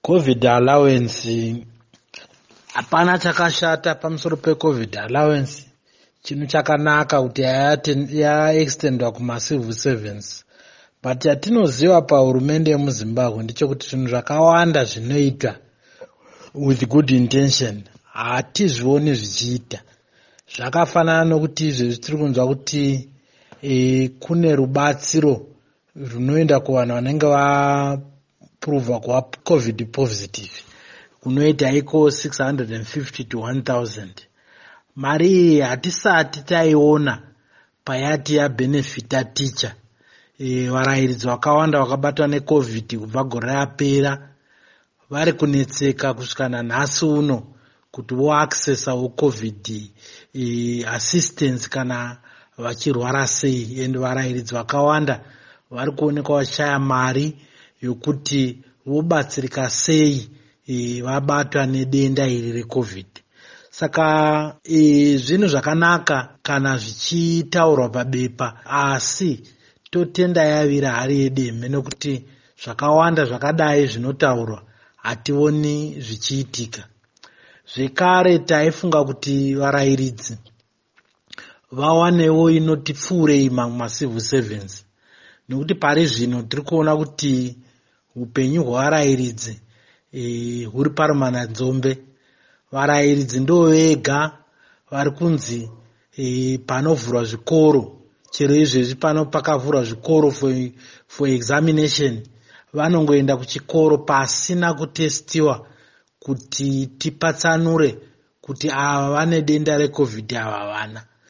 COVID allowance, hapana chakashata pamusoro peCovid allowance. Chinhu chakanaka kuti yaextendwa kumacivil servants. But yatinoziva pahurumende yemuZimbabwe ndechekuti zvinhu zvakawanda zvinoitwa with good intention hatizvioni zvichiita. Zvakafanana nokuti izvezvi tiri kunzwa kuti kune rubatsiro runoenda kuvanhu vanenge vapruvha kuva COVID positive kunoita iko 650 to 1000. Mari iyi hatisati taiona payati yabenefita teacher. Varairidzi vakawanda vakabatwa neCovid kubva gore rapera vari kunetseka kusvika nanhasi uno kuti voaccessawo COVID assistance kana vachirwara sei. And varairidzi vakawanda vari kuonekwa vachishaya mari yokuti vobatsirika sei vabatwa nedenda iri reCovid. Saka zvinhu zvakanaka kana zvichitaurwa pabepa, asi totenda yavira hari yedemhe nokuti zvakawanda zvakadai zvinotaurwa hationi zvichiitika. Zvekare taifunga kuti varairidzi vawanewo inoti pfuurei macivil servants, nokuti pari zvino tiri kuona kuti upenyu hwevarairidzi huri parumananzombe. Varairidzi ndo vega vari kunzi panovhurwa zvikoro, chero izvezvi pano pakavhurwa zvikoro for examination, vanongoenda kuchikoro pasina kutestiwa kuti tipatsanure kuti ava vane denda reCovid ava vana.